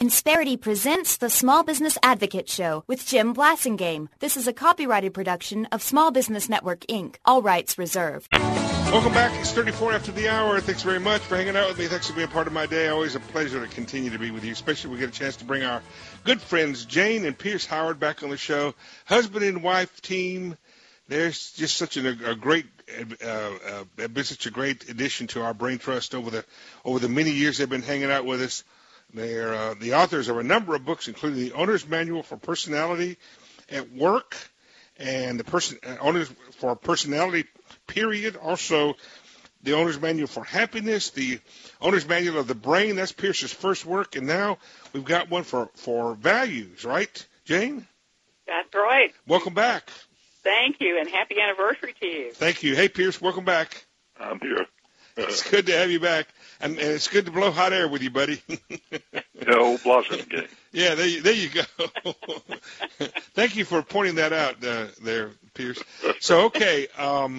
Insperity presents the Small Business Advocate Show with Jim Blasingame. This is a copyrighted production of Small Business Network, Inc. All rights reserved. Welcome back. It's 34 after the hour. Thanks very much for hanging out with me. Thanks for being part of my day. Always a pleasure to continue to be with you, especially when we get a chance to bring our good friends Jane and Pierce Howard back on the show. Husband and wife team. They're just such a great, been such a great addition to our brain trust over the many years they've been hanging out with us. They're the authors of a number of books, including the Owner's Manual for Personality at Work and the Owner's for Personality Period. Also, the Owner's Manual for Happiness, the Owner's Manual of the Brain. That's Pierce's first work, and now we've got one for values, right, Jane? That's right. Welcome back. Thank you, and happy anniversary to you. Thank you. Hey, Pierce, welcome back. I'm here. It's good to have you back, and it's good to blow hot air with you, buddy. Old Blossom game. Yeah, there you go. Thank you for pointing that out there, Pierce. So, okay,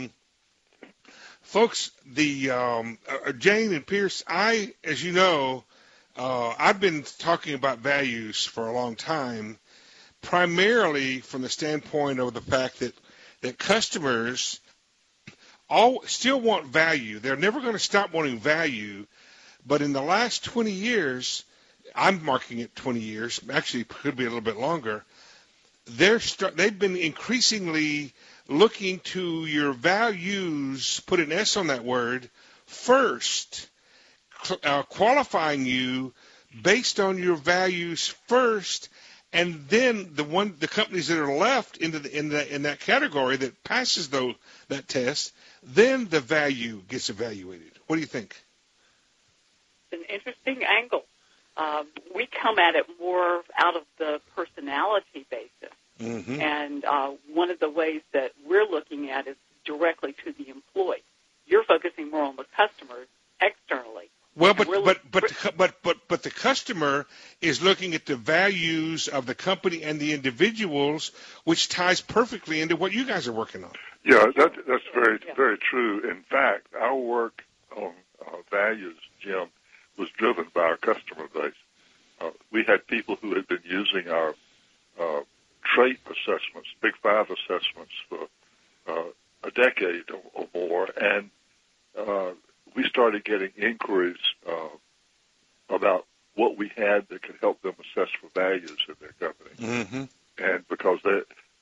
folks, the Jane and Pierce, as you know, I've been talking about values for a long time, primarily from the standpoint of the fact that customers still want value. They're never going to stop wanting value, but in the last 20 years, I'm marking it 20 years, actually it could be a little bit longer, they've been increasingly looking to your values, put an S on that word, first, qualifying you based on your values first, and then the companies that are left in that category that passes that test, then the value gets evaluated. What do you think? It's an interesting angle. We come at it more out of the personality basis. Mm-hmm. And one of the ways that we're looking at is directly to the employee. You're focusing more on the customers externally. Well, but the customer is looking at the values of the company and the individuals, which ties perfectly into what you guys are working on. Yeah, that's very true. In fact, our work on values, Jim, was driven by our customer base. We had people who had been using our trait assessments, Big Five assessments, for a decade or more, and we started getting inquiries about what we had that could help them assess for values in their company. Mm-hmm. And because the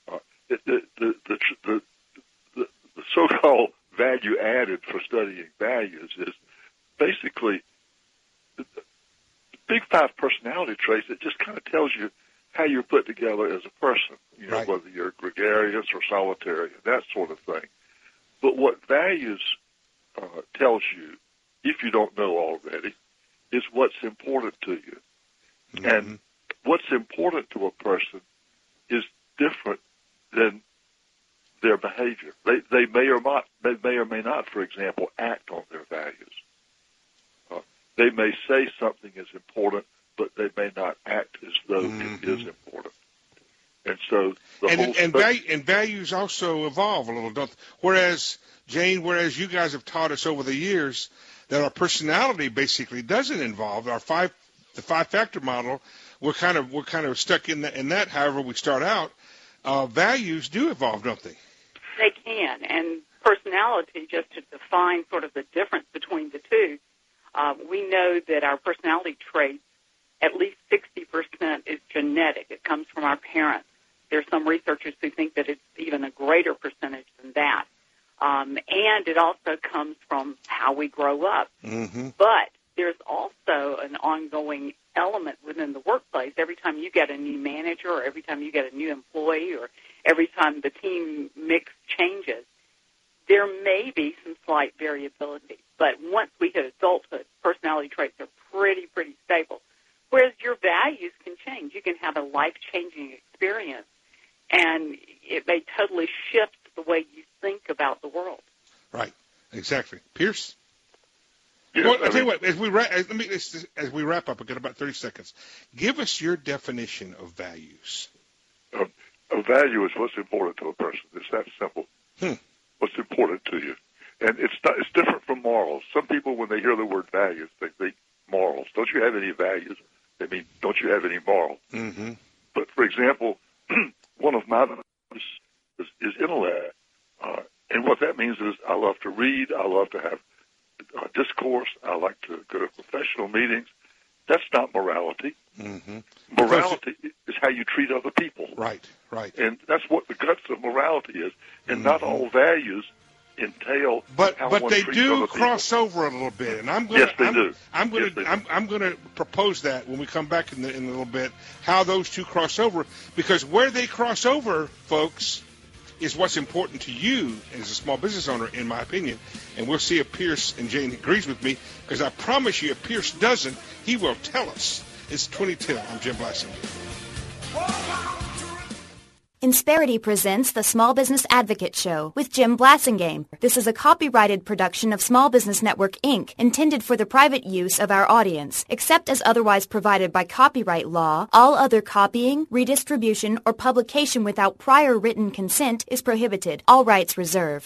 so-called value added for studying values is basically the Big Five personality traits that just kind of tells you how you're put together as a person, right. Whether you're gregarious or solitary, that sort of thing. But what values tells you, if you don't know already, is what's important to you. Mm-hmm. And what's important to a person is different than their behavior. They may or may not, for example, act on their values. They may say something is important, but they may not act as though it is important. And so values also evolve a little, don't they? Whereas you guys have taught us over the years that our personality basically doesn't evolve. The 5-factor model, we're kind of stuck in that. However, we start out. Values do evolve, don't they? They can, and personality, just to define sort of the difference between the two, we know that our personality traits, at least 60% is genetic. It comes from our parents. There's some researchers who think that it's even a greater percentage than that. And it also comes from how we grow up. Mm-hmm. But there's also an ongoing element within the workplace. Every time you get a new manager or every time you get a new employee or every time the team mix changes, there may be some slight variability. But once we hit adulthood, personality traits are pretty stable. Whereas your values can change. You can have a life-changing experience, and it may totally shift the way you think about the world. Right, exactly. Pierce? Yes, Well, I'll tell you what, as we wrap up, I've got about 30 seconds. Give us your definition of values. A value is what's important to a person. It's that simple. What's important to you. And it's different from morals. Some people, when they hear the word values, they think morals. Don't you have any values? They mean, don't you have any moral? Mm-hmm. But, for example, one of my values is intellect. And what that means is I love to read. I love to have discourse. I like to go to professional meetings. That's not morality. Mm-hmm. Morality is how you treat other people. Right. And that's what the guts of morality is. And not all values entail how one they treats do other cross people. over a little bit, and I'm going Yes, they do. I'm going to propose that when we come back in a little bit, how those two cross over, because where they cross over, folks, is what's important to you as a small business owner, in my opinion. And we'll see if Pierce and Jane agrees with me, because I promise you, if Pierce doesn't, he will tell us. It's 2010. I'm Jim Blasingame. Insperity presents the Small Business Advocate Show with Jim Blasingame. This is a copyrighted production of Small Business Network, Inc., intended for the private use of our audience. Except as otherwise provided by copyright law, all other copying, redistribution, or publication without prior written consent is prohibited. All rights reserved.